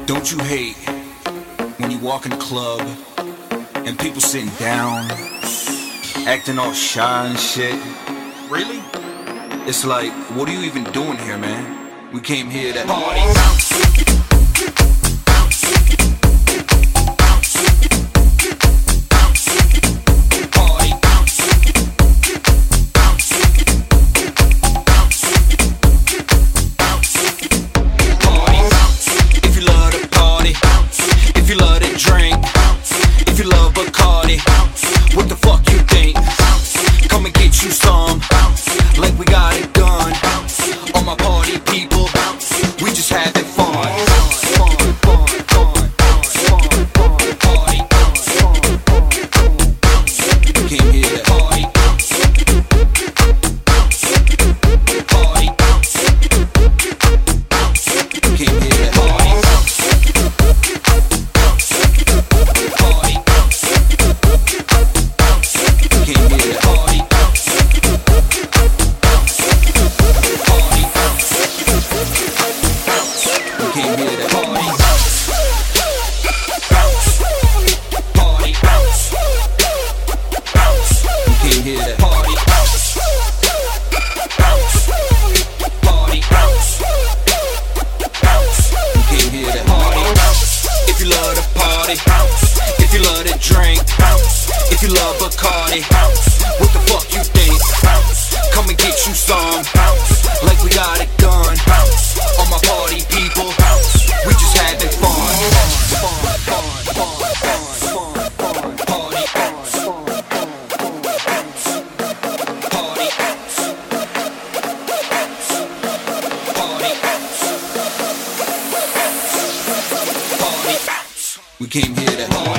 Don't you hate when you walk in the club and people sitting down, acting all shy and shit? Really? It's like, what are you even doing here, man? We came here to party. What the fuck you think? Come and get you some, like we got it done. All my party people, we just having fun. Party. Came here to party. Party. Came here to party. If you love to drink, if you love Bacardi, what the fuck you think? Come and get you some, like we got it done. All my party people, we just having fun. Party. We came here to